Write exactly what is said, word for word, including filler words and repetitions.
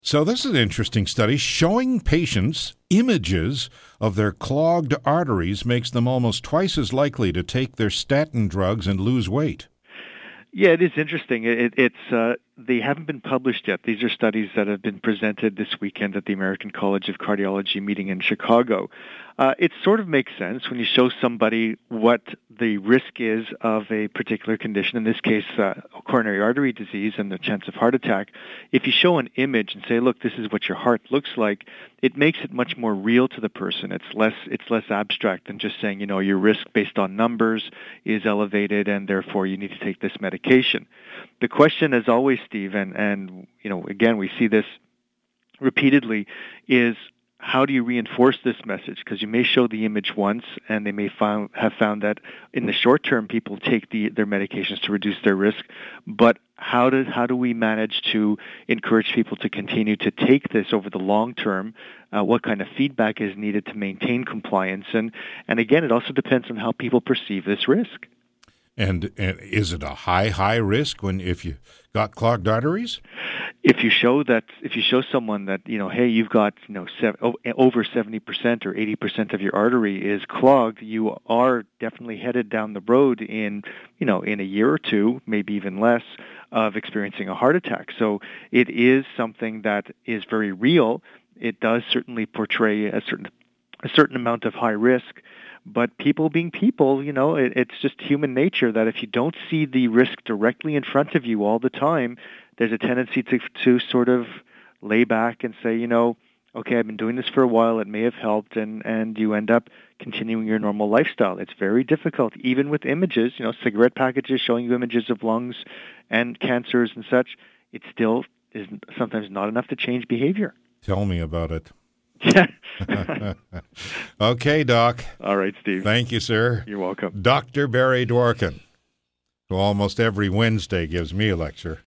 So this is an interesting study showing patients images of their clogged arteries makes them almost twice as likely to take their statin drugs and lose weight. Yeah, it is interesting. It, it's uh, they haven't been published yet. These are studies that have been presented this weekend at the American College of Cardiology meeting in Chicago. Uh, it sort of makes sense when you show somebody what the risk is of a particular condition, in this case, uh, coronary artery disease and the chance of heart attack. If you show an image and say, look, this is what your heart looks like, it makes it much more real to the person. It's less it's less abstract than just saying, you know, your risk based on numbers is elevated and therefore you need to take this medication. The question, as always, Steve, and, and you know, again, we see this repeatedly, is how do you reinforce this message? Because you may show the image once, and they may found, have found that in the short term, people take the, their medications to reduce their risk. But how do how do we manage to encourage people to continue to take this over the long term? Uh, what kind of feedback is needed to maintain compliance? And and again, it also depends on how people perceive this risk. And, and is it a high, high risk when if you got clogged arteries? If you show that, if you show someone that, you know, hey, you've got, you know, sev- over seventy percent or eighty percent of your artery is clogged, you are definitely headed down the road in, you know, in a year or two, maybe even less, of experiencing a heart attack. So it is something that is very real. It does certainly portray a certain a certain amount of high risk. But people being people, you know, it, it's just human nature that if you don't see the risk directly in front of you all the time, there's a tendency to to sort of lay back and say, you know, okay, I've been doing this for a while, it may have helped, and, and you end up continuing your normal lifestyle. It's very difficult, even with images, you know, cigarette packages showing you images of lungs and cancers and such. It still is sometimes not enough to change behavior. Tell me about it. Yeah. Okay, Doc. All right, Steve. Thank you, sir. You're welcome. Doctor Barry Dworkin, who almost every Wednesday gives me a lecture.